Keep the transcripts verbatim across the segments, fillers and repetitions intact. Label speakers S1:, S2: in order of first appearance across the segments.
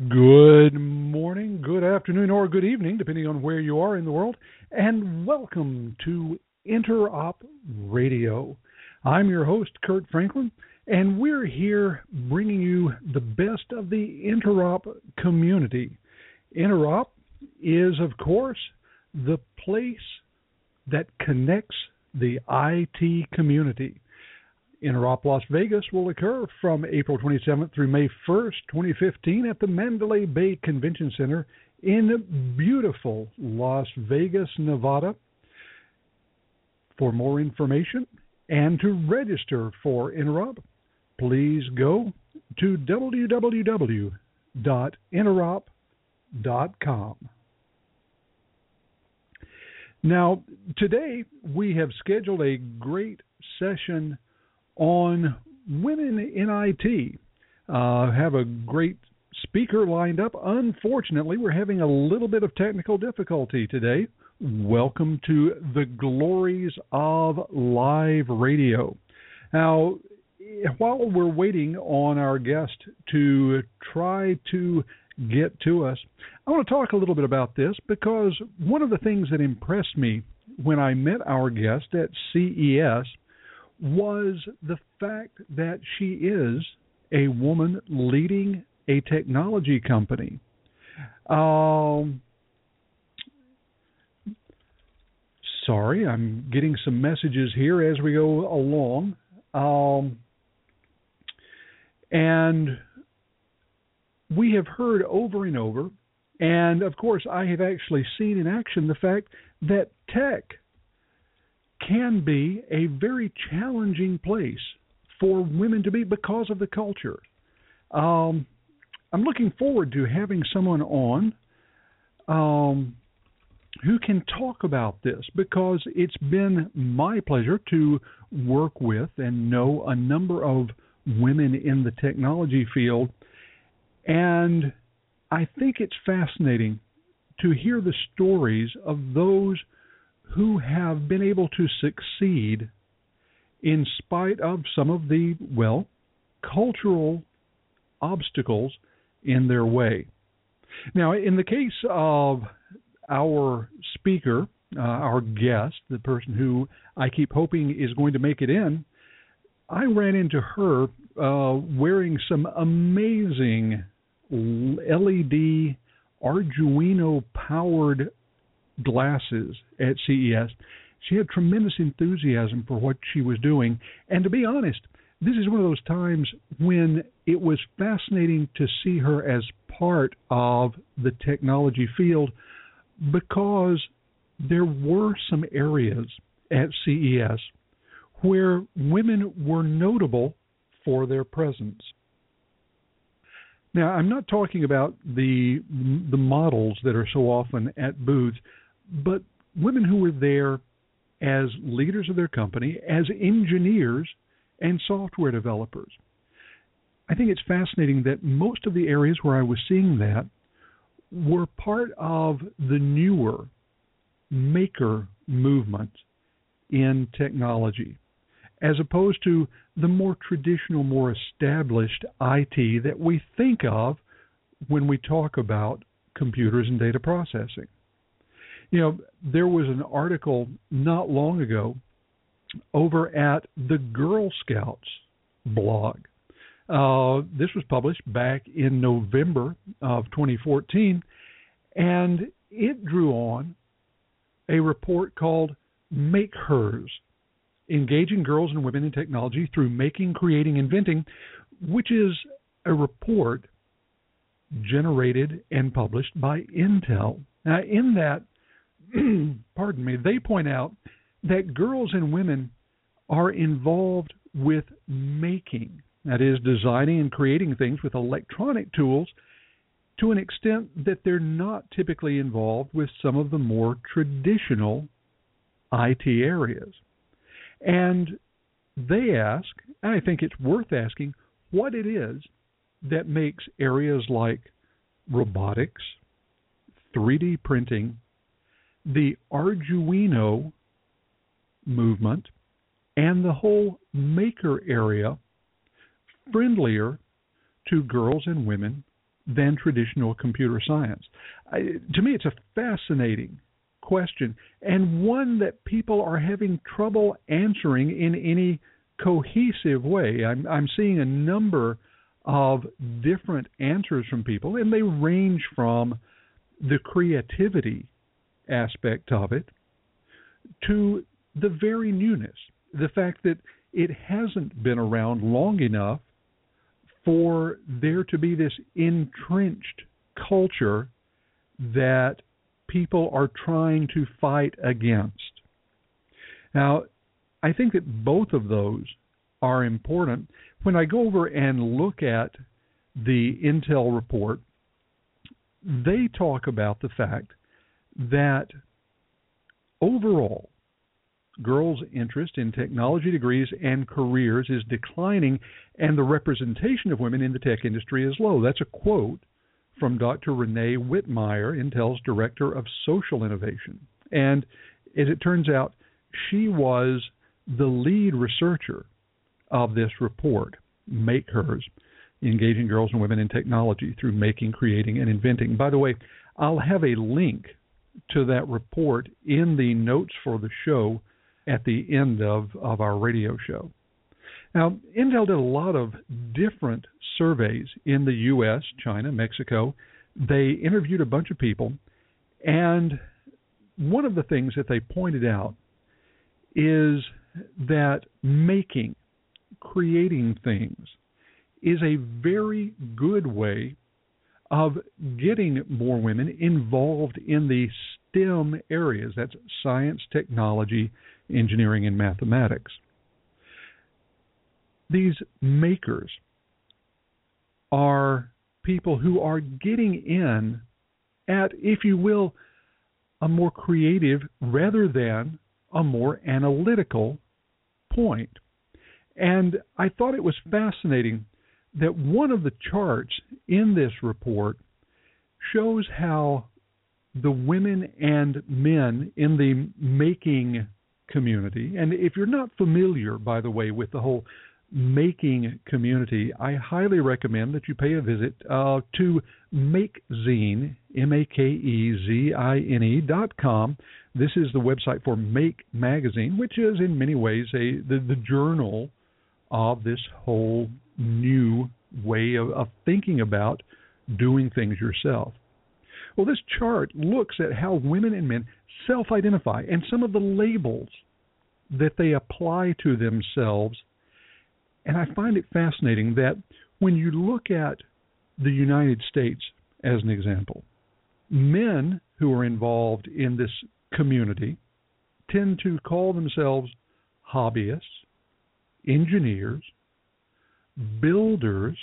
S1: Good morning, good afternoon, or good evening, depending on where you are in the world, and welcome to Interop Radio. I'm your host, Kurt Franklin, and we're here bringing you the best of the Interop community. Interop is, of course, the place that connects the I T community. Interop Las Vegas will occur from April twenty-seventh through May first, twenty fifteen at the Mandalay Bay Convention Center in beautiful Las Vegas, Nevada. For more information and to register for Interop, please go to w w w dot interop dot com. Now, today we have scheduled a great session on women in I T. Uh, have a great speaker lined up. Unfortunately, we're having a little bit of technical difficulty today. Welcome to the glories of live radio. Now, while we're waiting on our guest to try to get to us, I want to talk a little bit about this because one of the things that impressed me when I met our guest at C E S was the fact that she is a woman leading a technology company. Um, sorry, I'm getting some messages here as we go along. Um, and we have heard over and over, and of course I have actually seen in action the fact that tech can be a very challenging place for women to be because of the culture. Um, I'm looking forward to having someone on um, who can talk about this because it's been my pleasure to work with and know a number of women in the technology field. And I think it's fascinating to hear the stories of those who have been able to succeed in spite of some of the, well, cultural obstacles in their way. Now, in the case of our speaker, uh, our guest, the person who I keep hoping is going to make it in, I ran into her uh, wearing some amazing L E D Arduino-powered glasses at C E S. She had tremendous enthusiasm for what she was doing. And to be honest, this is one of those times when it was fascinating to see her as part of the technology field because there were some areas at C E S where women were notable for their presence. Now, I'm not talking about the the models that are so often at booths, but women who were there as leaders of their company, as engineers and software developers. I think it's fascinating that most of the areas where I was seeing that were part of the newer maker movement in technology, as opposed to the more traditional, more established I T that we think of when we talk about computers and data processing. You know, there was an article not long ago over at the Girl Scouts blog. Uh, this was published back in November of twenty fourteen, and it drew on a report called Make Hers, Engaging Girls and Women in Technology Through Making, Creating, Inventing, which is a report generated and published by Intel. Now, in that, pardon me, they point out that girls and women are involved with making, that is, designing and creating things with electronic tools to an extent that they're not typically involved with some of the more traditional I T areas. And they ask, and I think it's worth asking, what it is that makes areas like robotics, three D printing, the Arduino movement, and the whole maker area friendlier to girls and women than traditional computer science? I, to me, it's a fascinating question, and one that people are having trouble answering in any cohesive way. I'm, I'm seeing a number of different answers from people, and they range from the creativity aspect of it to the very newness, the fact that it hasn't been around long enough for there to be this entrenched culture that people are trying to fight against. Now, I think that both of those are important. When I go over and look at the Intel report, they talk about the fact that overall, girls' interest in technology degrees and careers is declining, and the representation of women in the tech industry is low. That's a quote from Doctor Renee Whitmire, Intel's Director of Social Innovation. And as it turns out, she was the lead researcher of this report, Make Hers, Engaging Girls and Women in Technology Through Making, Creating, and Inventing. By the way, I'll have a link to that report in the notes for the show at the end of, of our radio show. Now, Intel did a lot of different surveys in the U S, China, Mexico. They interviewed a bunch of people, and one of the things that they pointed out is that making, creating things, is a very good way of getting more women involved in the STEM areas. That's science, technology, engineering, and mathematics. These makers are people who are getting in at, if you will, a more creative rather than a more analytical point. And I thought it was fascinating that one of the charts in this report shows how the women and men in the making community, and if you're not familiar, by the way, with the whole making community, I highly recommend that you pay a visit uh, to Makezine, M A K E Z I N E dot com. This is the website for Make Magazine, which is in many ways a the, the journal of this whole new way of, of thinking about doing things yourself. Well, this chart looks at how women and men self-identify and some of the labels that they apply to themselves. And I find it fascinating that when you look at the United States as an example, men who are involved in this community tend to call themselves hobbyists, engineers, builders,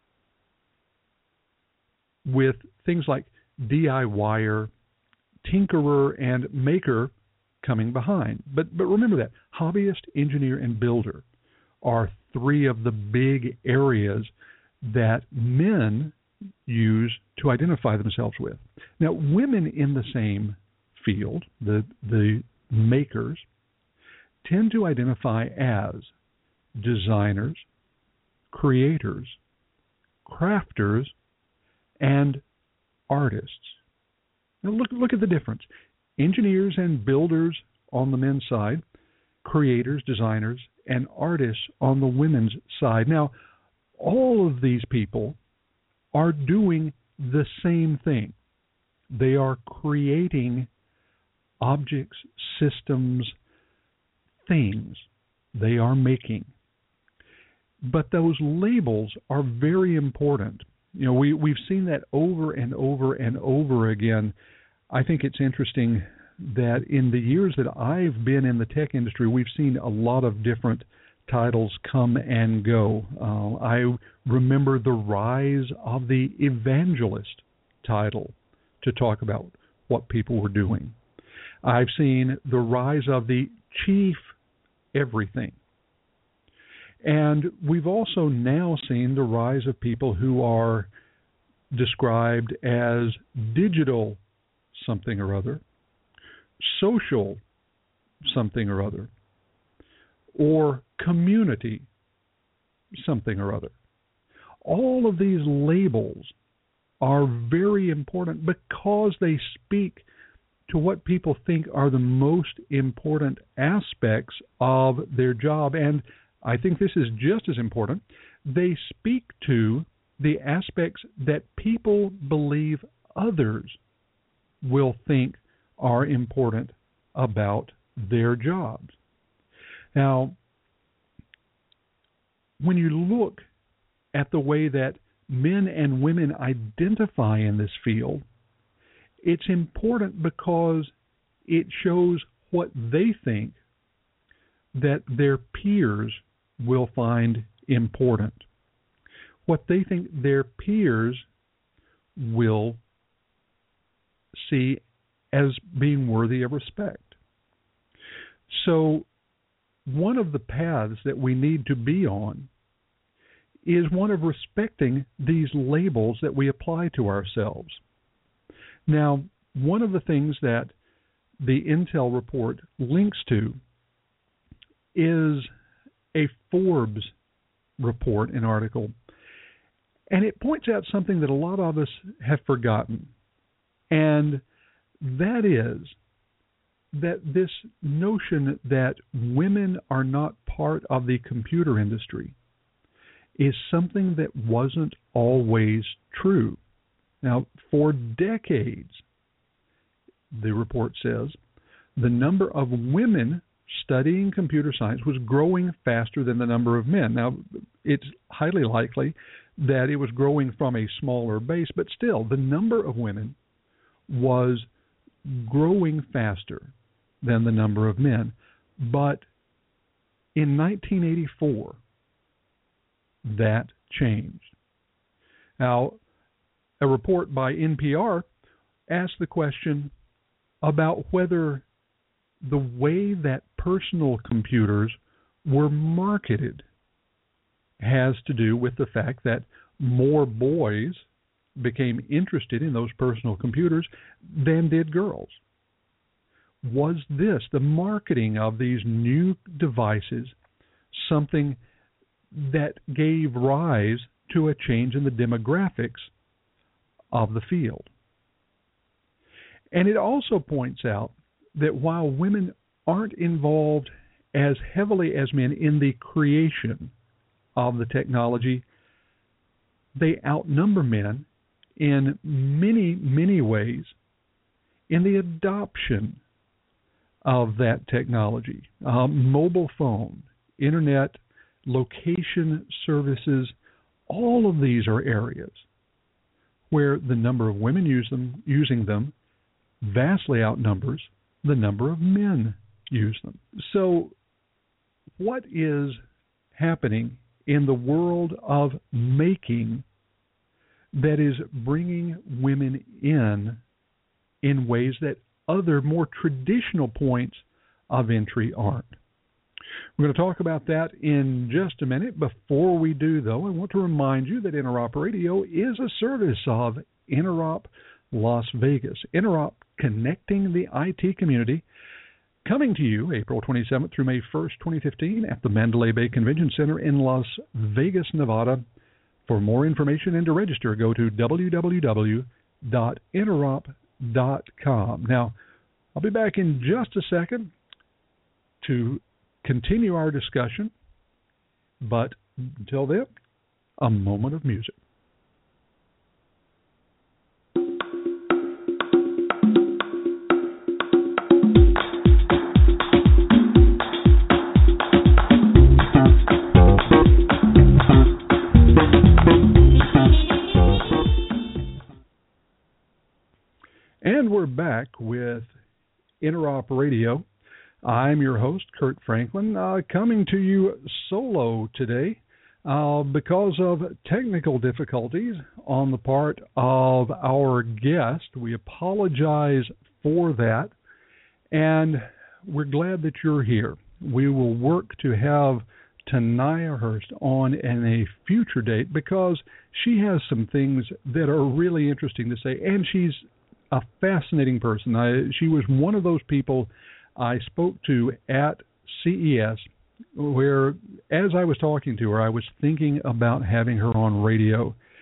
S1: with things like D I Y er, tinkerer, and maker coming behind. But but remember that hobbyist, engineer, and builder are three of the big areas that men use to identify themselves with. Now, women in the same field, the the makers, tend to identify as designers, creators, crafters, and artists. Now look look at the difference. Engineers and builders on the men's side, creators, designers, and artists on the women's side. Now, all of these people are doing the same thing. They are creating objects, systems, things. They are making. But those labels are very important. You know, we, we've seen that over and over and over again. I think it's interesting that in the years that I've been in the tech industry, we've seen a lot of different titles come and go. Uh, I remember the rise of the evangelist title to talk about what people were doing. I've seen the rise of the chief everything. And we've also now seen the rise of people who are described as digital something or other, social something or other, or community something or other. All of these labels are very important because they speak to what people think are the most important aspects of their job. And I think this is just as important. They speak to the aspects that people believe others will think are important about their jobs. Now, when you look at the way that men and women identify in this field, it's important because it shows what they think that their peers will find important, what they think their peers will see as being worthy of respect. So one of the paths that we need to be on is one of respecting these labels that we apply to ourselves. Now, one of the things that the Intel report links to is a Forbes report, an article, and it points out something that a lot of us have forgotten, and that is that this notion that women are not part of the computer industry is something that wasn't always true. Now, for decades, the report says, the number of women studying computer science was growing faster than the number of men. Now, it's highly likely that it was growing from a smaller base, but still, the number of women was growing faster than the number of men. But in nineteen eighty-four, that changed. Now, a report by N P R asked the question about whether the way that personal computers were marketed has to do with the fact that more boys became interested in those personal computers than did girls. Was this, the marketing of these new devices, something that gave rise to a change in the demographics of the field? And it also points out that while women aren't involved as heavily as men in the creation of the technology, they outnumber men in many, many ways in the adoption of that technology. Uh, mobile phone, internet, location services, all of these are areas where the number of women use them, using them vastly outnumbers the number of men use them. So what is happening in the world of making that is bringing women in in ways that other more traditional points of entry aren't? We're going to talk about that in just a minute. Before we do, though, I want to remind you that Interop Radio is a service of Interop Las Vegas. Interop, connecting the I T community, coming to you April twenty-seventh through May first, twenty fifteen at the Mandalay Bay Convention Center in Las Vegas, Nevada. For more information and to register, go to w w w dot interop dot com. Now, I'll be back in just a second to continue our discussion, but until then, a moment of music. And we're back with Interop Radio. I'm your host, Kurt Franklin, uh, coming to you solo today uh, because of technical difficulties on the part of our guest. We apologize for that, and we're glad that you're here. We will work to have Tanaya Hurst on in a future date because she has some things that are really interesting to say, and she's a fascinating person. I, she was one of those people I spoke to at C E S where, as I was talking to her, I was thinking about having her on radio.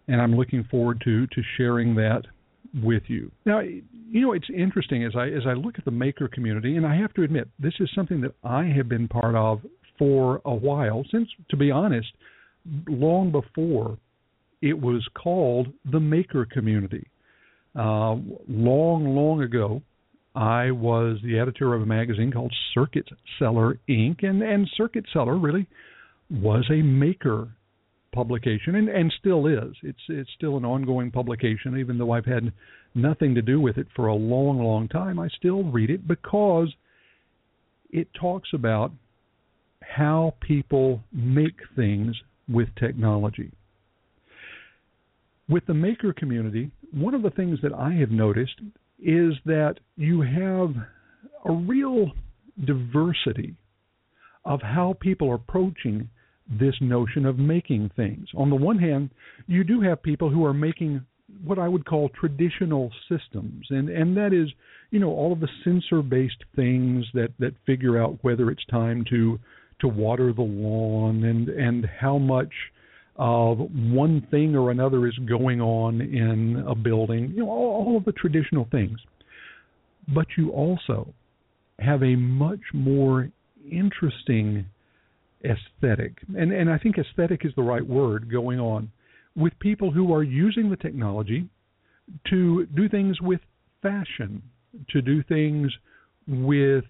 S1: and I'm looking forward to to sharing that with you. Now, you know, it's interesting as I as I look at the maker community, and I have to admit, this is something that I have been part of for a while, since, to be honest, long before it was called the maker community. Uh, long, long ago, I was the editor of a magazine called Circuit Seller Incorporated, and, and Circuit Seller really was a maker publication, and, and still is. It's it's still an ongoing publication, even though I've had nothing to do with it for a long, long time. I still read it because it talks about how people make things with technology. With the maker community, one of the things that I have noticed is that you have a real diversity of how people are approaching this notion of making things. On the one hand, you do have people who are making what I would call traditional systems, and, and that is, you know, all of the sensor-based things that, that figure out whether it's time to to water the lawn and, and how much of one thing or another is going on in a building, you know, all, all of the traditional things. But you also have a much more interesting aesthetic, and, and I think aesthetic is the right word, going on with people who are using the technology to do things with fashion, to do things with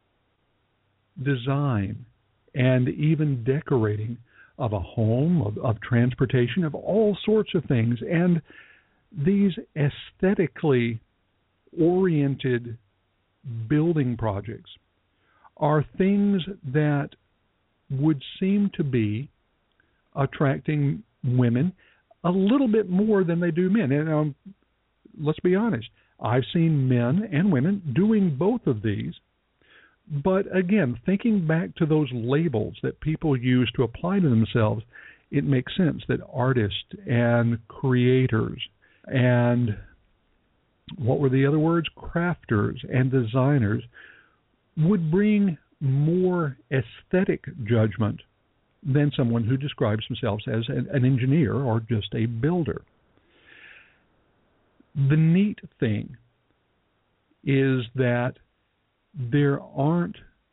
S1: design, and even decorating of a home, of, of transportation, of all sorts of things. And these aesthetically oriented building projects are things that would seem to be attracting women a little bit more than they do men. And um, let's be honest, I've seen men and women doing both of these. But again, thinking back to those labels that people use to apply to themselves, it makes sense that artists and creators and what were the other words? Crafters and designers would bring more aesthetic judgment than someone who describes themselves as an, an engineer or just a builder. The neat thing is that there aren't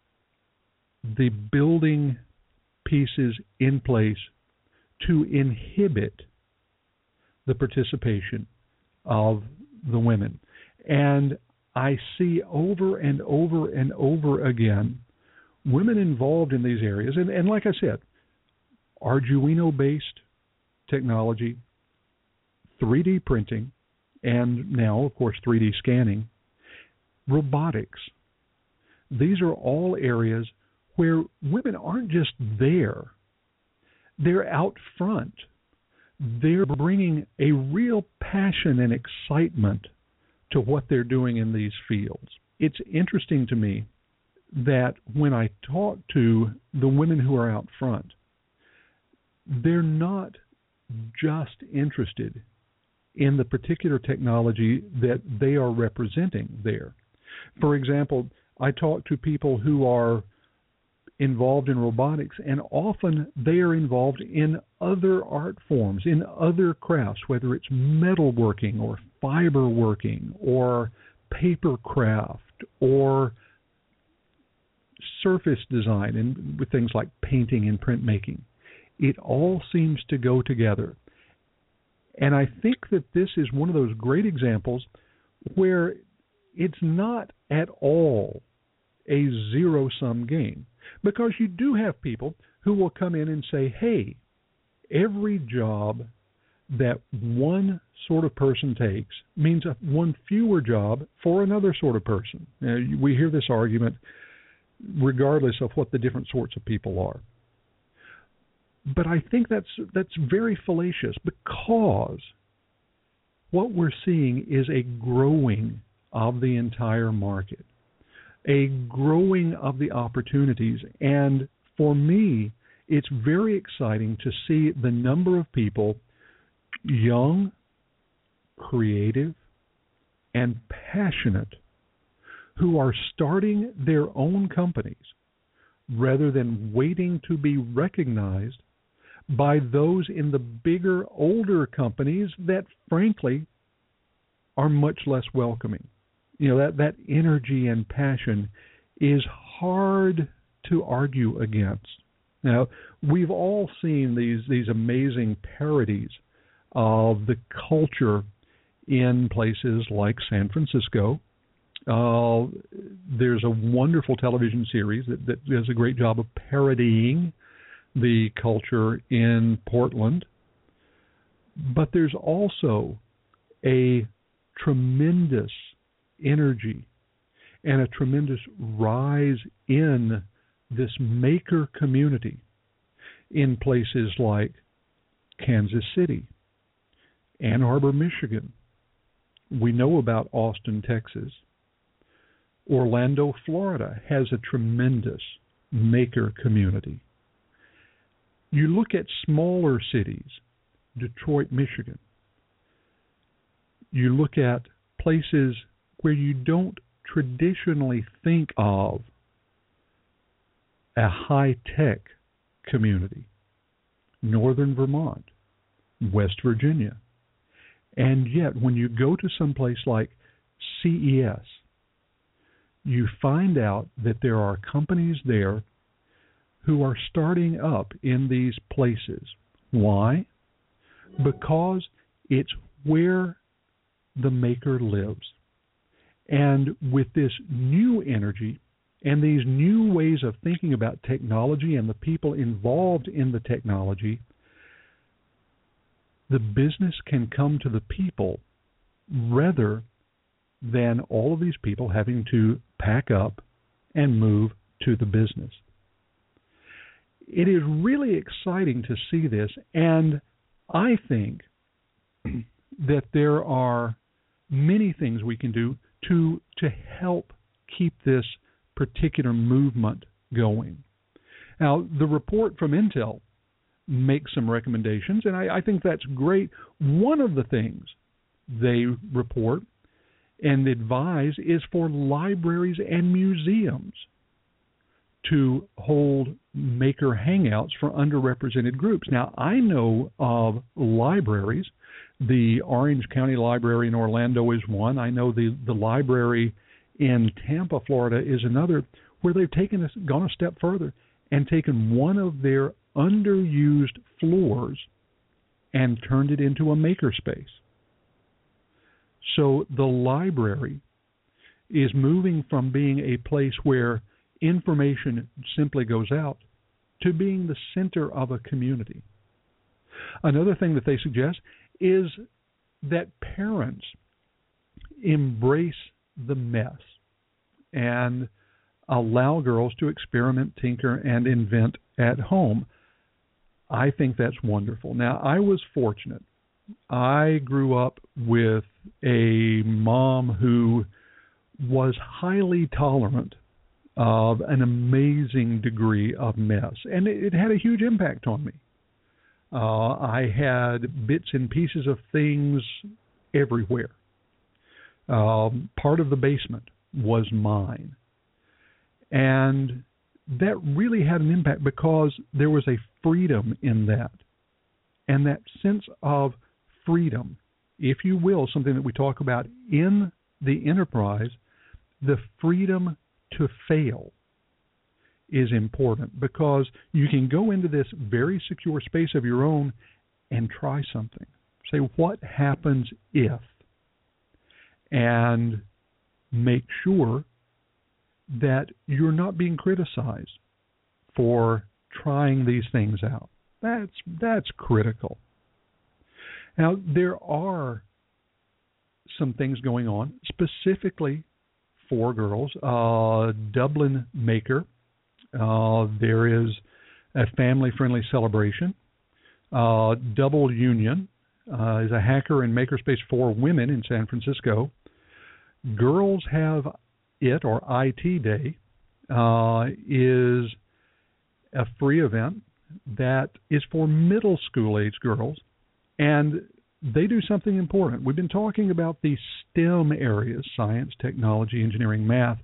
S1: the building pieces in place to inhibit the participation of the women. And I see over and over and over again women involved in these areas. And, and like I said, Arduino-based technology, three D printing, and now, of course, three D scanning, robotics. These are all areas where women aren't just there. They're out front. They're bringing a real passion and excitement to what they're doing in these fields. It's interesting to me that when I talk to the women who are out front, they're not just interested in the particular technology that they are representing there. For example, I talk to people who are involved in robotics, and often they are involved in other art forms, in other crafts, whether it's metalworking or fiber working or paper craft or surface design, and with things like painting and printmaking. It all seems to go together. And I think that this is one of those great examples where it's not at all a zero-sum game, because you do have people who will come in and say, hey, every job that one sort of person takes means a one fewer job for another sort of person. Now, we hear this argument regardless of what the different sorts of people are. But I think that's that's very fallacious, because what we're seeing is a growing of the entire market, a growing of the opportunities. And for me, it's very exciting to see the number of people, young, creative, and passionate, who are starting their own companies rather than waiting to be recognized by those in the bigger, older companies that, frankly, are much less welcoming. You know, that, that energy and passion is hard to argue against. Now, we've all seen these, these amazing parodies of the culture in places like San Francisco. Uh, there's a wonderful television series that, that does a great job of parodying the culture in Portland. But there's also a tremendous energy and a tremendous rise in this maker community in places like Kansas City, Ann Arbor, Michigan. We know about Austin, Texas. Orlando, Florida has a tremendous maker community. You look at smaller cities, Detroit, Michigan. You look at places where you don't traditionally think of a high-tech community, Northern Vermont, West Virginia. And yet, when you go to some place like C E S, you find out that there are companies there who are starting up in these places. Why? Because it's where the maker lives. And with this new energy and these new ways of thinking about technology and the people involved in the technology, the business can come to the people rather than all of these people having to pack up and move to the business. It is really exciting to see this, and I think that there are many things we can do to to help keep this particular movement going. Now, the report from Intel makes some recommendations, and I, I think that's great. One of the things they report and advise is for libraries and museums to hold maker hangouts for underrepresented groups. Now, I know of libraries. The Orange County Library in Orlando is one. I know the, the library in Tampa, Florida is another, where they've taken a, gone a step further and taken one of their underused floors and turned it into a makerspace. So the library is moving from being a place where information simply goes out to being the center of a community. Another thing that they suggest is that parents embrace the mess and allow girls to experiment, tinker, and invent at home. I think that's wonderful. Now, I was fortunate. I grew up with a mom who was highly tolerant of an amazing degree of mess, and it, it had a huge impact on me. Uh, I had bits and pieces of things everywhere. Um, part of the basement was mine. And that really had an impact because there was a freedom in that. And that sense of freedom, if you will, something that we talk about in the enterprise, the freedom to fail is important because you can go into this very secure space of your own and try something. Say, what happens if? And make sure that you're not being criticized for trying these things out. That's that's critical. Now, there are some things going on specifically for girls. Uh, Dublin Maker, uh, there is a family-friendly celebration. Uh, Double Union uh, is a hacker and makerspace for women in San Francisco. Girls Have It, or I T Day, uh, is a free event that is for middle school age girls, and they do something important. We've been talking about the STEM areas, science, technology, engineering, math,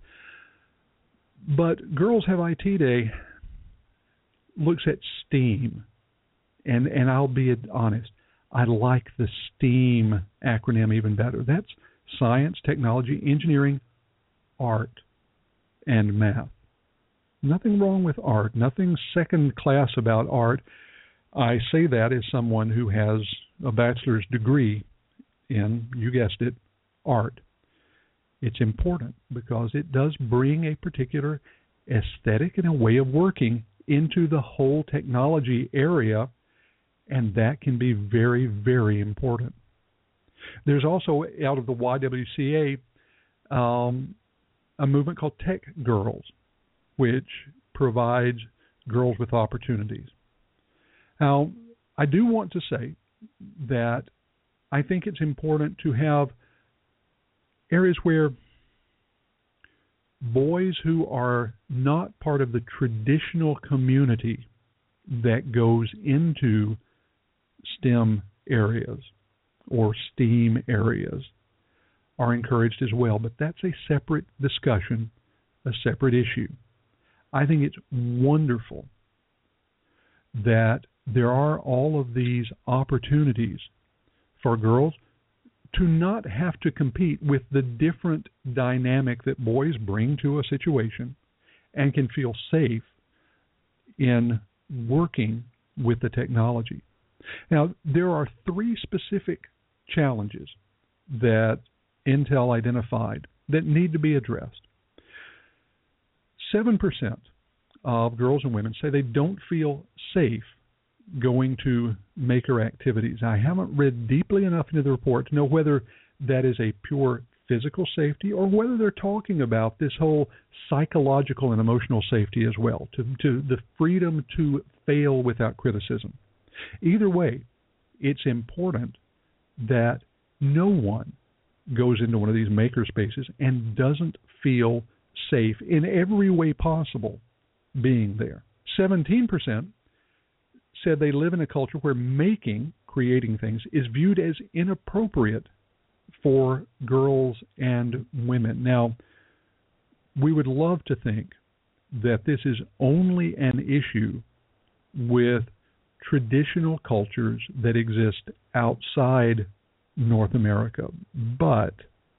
S1: but Girls Have I T Day looks at STEAM, And, and I'll be honest, I like the STEAM acronym even better. That's science, technology, engineering, art, and math. Nothing wrong with art, nothing second class about art. I say that as someone who has a bachelor's degree in, you guessed it, art. It's important because it does bring a particular aesthetic and a way of working into the whole technology area, and that can be very, very important. There's also, out of the Y W C A, um, a movement called Tech Girls, which provides girls with opportunities. Now, I do want to say that I think it's important to have areas where boys who are not part of the traditional community that goes into STEM areas or STEAM areas are encouraged as well. But that's a separate discussion, a separate issue. I think it's wonderful that there are all of these opportunities for girls to not have to compete with the different dynamic that boys bring to a situation and can feel safe in working with the technology. Now, there are three specific challenges that Intel identified that need to be addressed. seven percent of girls and women say they don't feel safe going to maker activities. I haven't read deeply enough into the report to know whether that is a pure physical safety or whether they're talking about this whole psychological and emotional safety as well, to, to the freedom to fail without criticism. Either way, it's important that no one goes into one of these maker spaces and doesn't feel safe in every way possible being there. seventeen percent said they live in a culture where making, creating things, is viewed as inappropriate for girls and women. Now, we would love to think that this is only an issue with traditional cultures that exist outside North America, but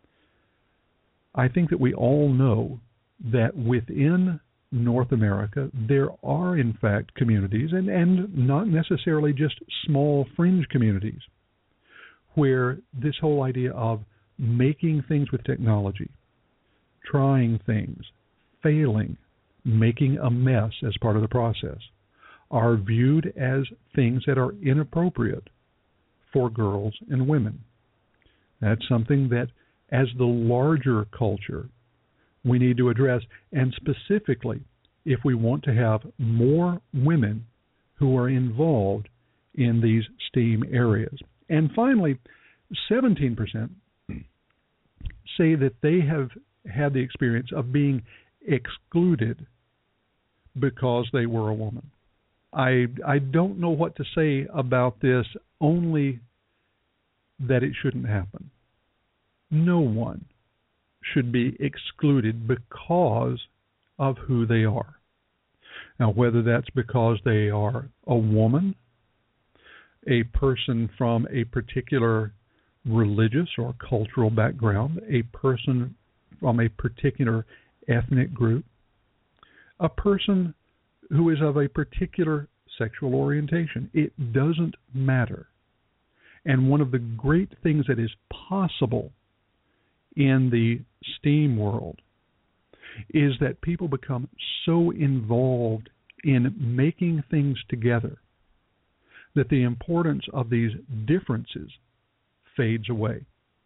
S1: I think that we all know that within North America, there are, in fact, communities, and, and not necessarily just small fringe communities, where this whole idea of making things with technology, trying things, failing, making a mess as part of the process, are viewed as things that are inappropriate for girls and women. That's something that, as the larger culture, we need to address, and specifically if we want to have more women who are involved in these STEAM areas. And finally, seventeen percent say that they have had the experience of being excluded because they were a woman. I, I don't know what to say about this, only that it shouldn't happen. No one should be excluded because of who they are. Now, whether that's because they are a woman, a person from a particular religious or cultural background, a person from a particular ethnic group, a person who is of a particular sexual orientation, it doesn't matter. And one of the great things that is possible in the STEAM world is that people become so involved in making things together that the importance of these differences fades away.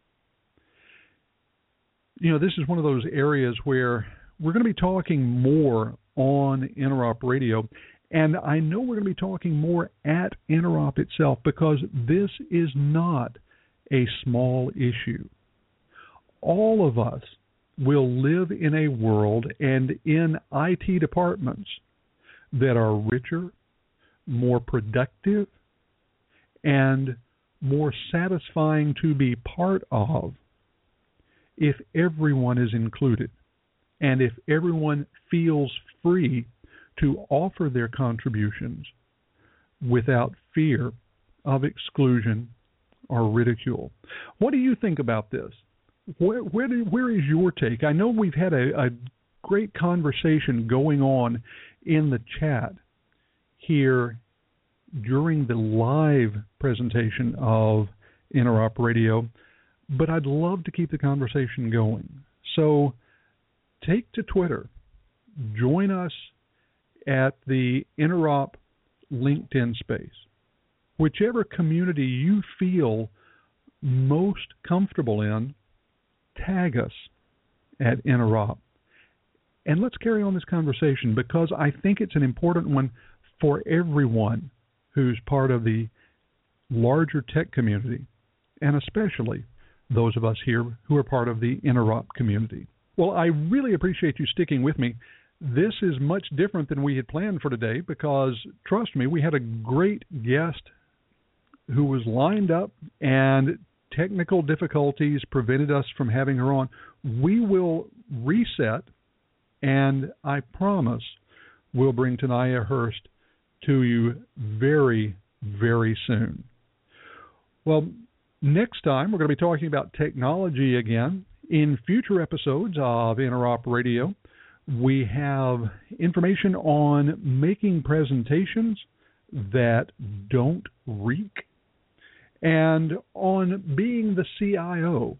S1: You know, this is one of those areas where we're going to be talking more on Interop Radio, and I know we're going to be talking more at Interop itself because this is not a small issue. All of us will live in a world and in I T departments that are richer, more productive, and more satisfying to be part of if everyone is included and if everyone feels free to offer their contributions without fear of exclusion or ridicule. What do you think about this? Where, where, do, where is your take? I know we've had a, a great conversation going on in the chat here during the live presentation of Interop Radio, but I'd love to keep the conversation going. So take to Twitter. Join us at the Interop LinkedIn space. Whichever community you feel most comfortable in, tag us at Interop. And let's carry on this conversation, because I think it's an important one for everyone who's part of the larger tech community, and especially those of us here who are part of the Interop community. Well, I really appreciate you sticking with me. This is much different than we had planned for today, because, trust me, we had a great guest who was lined up, and technical difficulties prevented us from having her on. We will reset, and I promise we'll bring Tanaya Hurst to you very, very soon. Well, next time we're going to be talking about technology again. In future episodes of Interop Radio, we have information on making presentations that don't reek, and on being the C I O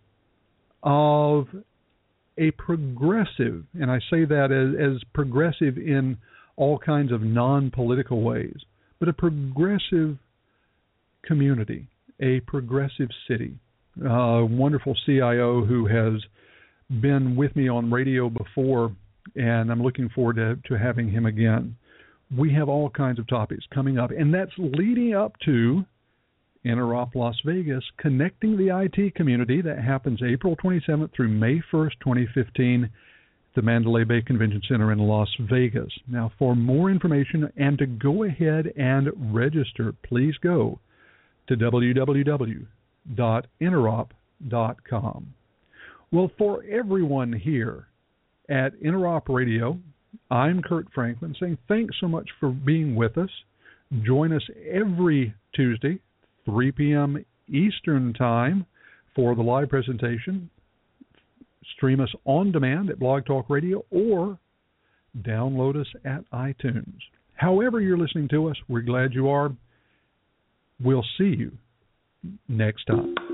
S1: of a progressive, and I say that as, as progressive in all kinds of non-political ways, but a progressive community, a progressive city. A wonderful C I O who has been with me on radio before, and I'm looking forward to, to having him again. We have all kinds of topics coming up, and that's leading up to Interop Las Vegas, connecting the I T community. That happens April twenty-seventh through May first, twenty fifteen, the Mandalay Bay Convention Center in Las Vegas. Now, for more information and to go ahead and register, please go to w w w dot interop dot com. Well, for everyone here at Interop Radio, I'm Kurt Franklin saying thanks so much for being with us. Join us every Tuesday, three p.m. Eastern Time, for the live presentation. Stream us on demand at Blog Talk Radio, or download us at iTunes. However you're listening to us, we're glad you are. We'll see you next time.